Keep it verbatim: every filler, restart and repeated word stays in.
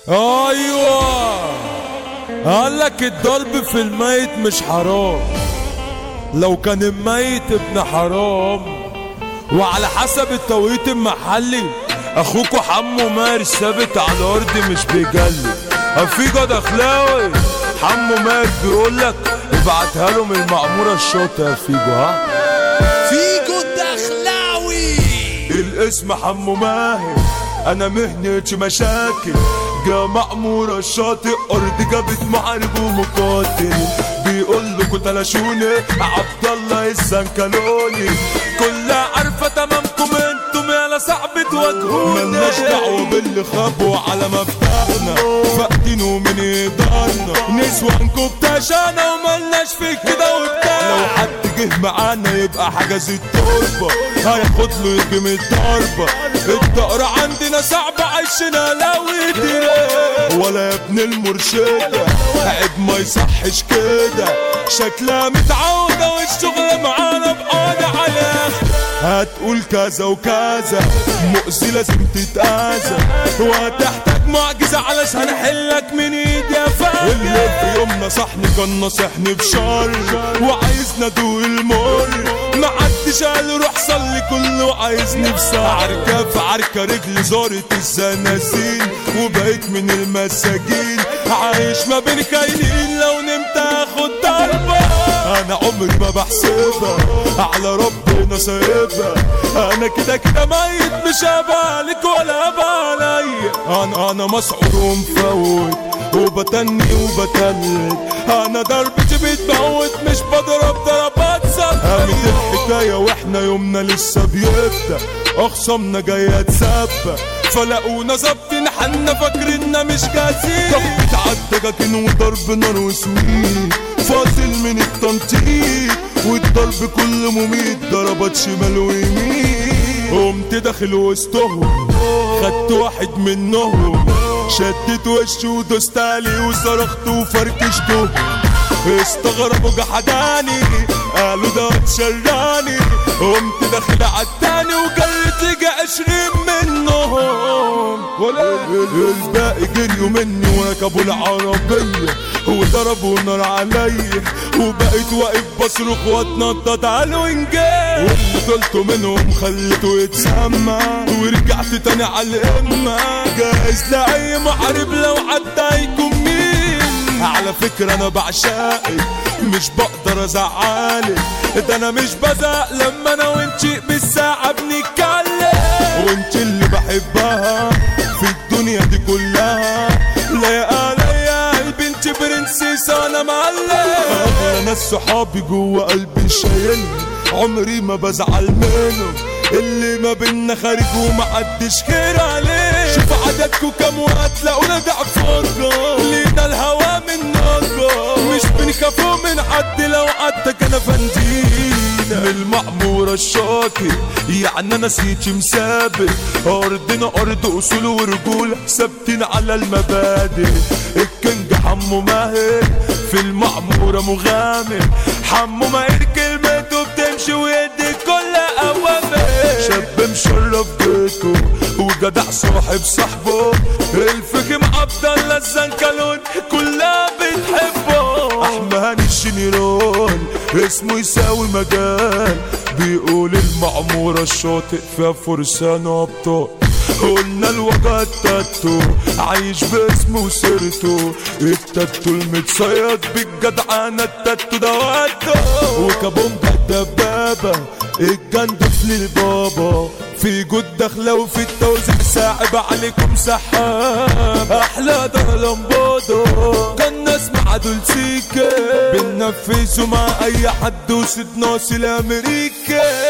ايوه قالك الضرب في الميت مش حرام لو كان الميت ابن حرام. وعلى حسب التوقيت المحلي اخوكوا حمو ماهر ثابت على الارض مش بيجلي. افيجو دخلاوي حمو ماهر بيقولك ابعتها له من المعمورة الشاطئ يا فيجو. ها فيجو دخلاوي الاسم حمو ماهر، انا مهنتي مشاكل جا معمورة الشاطئ ارض جابت محارب ومقاتل. بيقول لكوا تلاشوني عبد الله الزنكلوني كلها عارفة تمامكم انتم يالا صعب تواجهوني. ملناش دعوة باللي خابوا على مفتاحنا فاقدينه من ايدارنا نسوانكوا بتاشانا وملناش في كده وبتاع. لو حد جه معانا يبقى حجز التربة هياخد له يجي من الضربة. الدقرة عندنا صعبة عايشنا لويدي ولا يا ابن المرشدة عيب ما يصحش كده. شكلها متعودة والشغل معانا بقاضي عليها. هتقول كذا وكذا مؤذي لازم تتأذى وهتحتاج معجزة علشان احلك من ايدي يا فاهم. اللي في يوم نصحني كان نصحني بشر وعايزنا ادوق المر. محدش قال روح صلي كله عايزني بساعة. عركة في عركة رجلي زارت الزنازين وبقيت من المساجين عايش ما بين كاينين. لو نمت اخد ضربة انا عمري ما بحسبها على ربنا سايبها. انا كده كده ميت مش هبالك ولا هبالي. انا انا مسعور ومفوت وبتني وبتلت. انا ضربتي بتموت مش بضرب ضربات ثابتة. قامت الحكاية واحنا يومنا لسه بيبدأ اخصامنا جاية تسبق فلاقونا ظابطين حالنا فاكريننا مش جاهزين. ضربة عالدجاجين وضرب نار وسويت فاصل من التنطيط والضرب كل مميت ضربات شمال ويمين. قمت داخل وسطهم خدت واحد منهم شدت وشه ودوست عليه وصرخت وفركشته. استغربوا جحداني قالوا ده اتشراني. قمت داخل عالتاني وجريت لجا عشرين منهم الباقي جريوا مني وركبوا العربية وضربوا نار عليا وبقيت واقف بصرخ واتنطط على الوينجات. واللي طلته منهم خليته يتسمى ورجعت تاني على القمة جاهز لأي محارب لو عدى هيكون مين. على فكرة انا بعشقك مش بقدر ازعلك ده انا مش بزق لما انا وانتي بالساعة بنتكلم. وانتي اللي بحبها في الدنيا دي كلها لايقة عليا قلبي انتي برنسيسة انا معلم. اغلى ناس صحابي جوا قلبي شايلني عمري ما بزعل منهم. اللي ما بينا خارج ومحدش خير عليه. شوف عددكوا كام وهتلاقونا ضعف فرقة لينا الهوا من نقة مش بنخافوا من حد لو عدك انا فندينا. من المعمورة الشاطئ يعني انا سيتي مسابق ارضنا ارض اصول ورجولة ثابتين على المبادئ. الكنج حمو ماهر في المعمورة مغامر. حمو ماهر كلمته بتمشي ويدي كل اوامر. شاب مشرف بيته وجدع صاحب صاحبه. الفكم عبد الله الزنكلون كلها بتحبه. احمد الشنيرون اسمه يساوي مجال. بيقول المعمورة الشاطئ فيها فرسان ابطال. قلنا الوجع التاتو عايش باسمه وسيرته. التاتو المتصيد بالجدعانة التاتو دواتو. وكابونجا الدبابة الجندف للبابا. في جود داخله وفي التوزيع ساعب عليكم سحاب. احلى ده لمبادو كان نسمع دول سيكا بننفذوا مع اي حد وسيد ناصي الامريكا.